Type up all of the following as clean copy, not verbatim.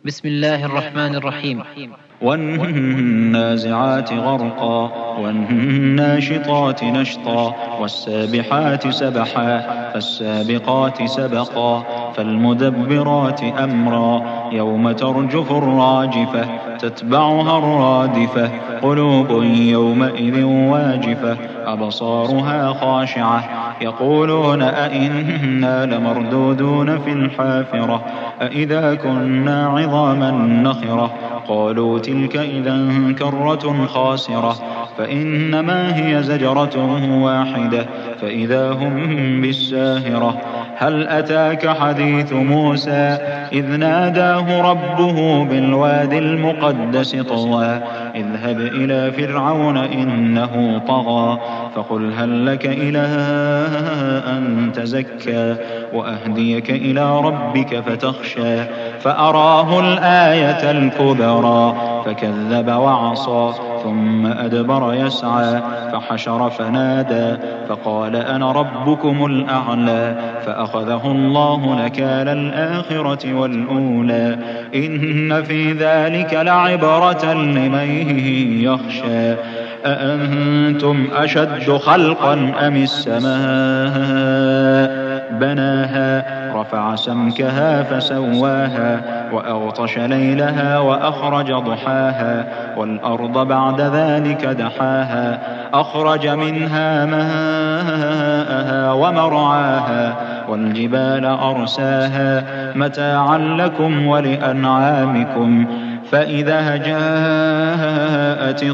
بسم الله الرحمن الرحيم. والنازعات غرقا والناشطات نشطا والسابحات سبحا فالسابقات سبقا فالمدبرات أمرا يوم ترجف الراجفة تتبعها الرادفة قلوب يومئذ واجفة أبصارها خاشعة يقولون أئنا لمردودون في الحافرة أئذا كنا عظاما نخرة قالوا تلك إذا كرة خاسرة فإنما هي زجرة واحدة فإذا هم بالساهرة هل أتاك حديث موسى إذ ناداه ربه بالوادي المقدس طوى اذهب إلى فرعون إنه طغى فقل هل لك إلى أن تزكى وأهديك إلى ربك فتخشى فأراه الآية الكبرى فكذب وعصى ثم أدبر يسعى فحشر فنادى فقال أنا ربكم الأعلى فأخذه الله نكال الآخرة والأولى إن في ذلك لعبرة لمن يخشى أأنتم أشد خلقا أم السماء بناها رفع سمكها فسواها وأغطش ليلها وأخرج ضحاها والأرض بعد ذلك دحاها أخرج منها ماءها ومرعاها والجبال أرساها متاعا لكم ولأنعامكم فإذا جاءت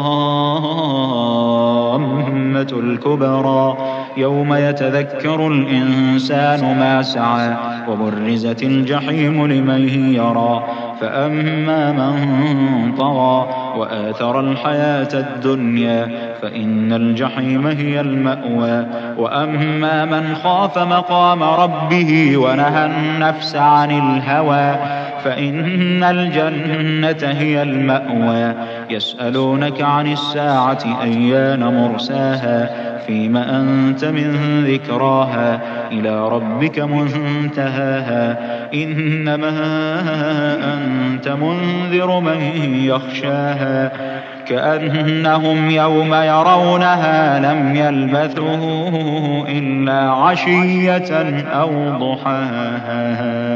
الطامة الكبرى يوم يتذكر الإنسان ما سعى وبرزت الجحيم لمن يرى فأما من طغى وآثر الحياة الدنيا فإن الجحيم هي المأوى وأما من خاف مقام ربه ونهى النفس عن الهوى فإن الجنة هي المأوى يسألونك عن الساعة أيان مرساها فيم أنت من ذكراها إلى ربك منتهاها إنما أنت منذر من يخشاها كأنهم يوم يرونها لم يلبثوا إلا عشية أو ضحاها.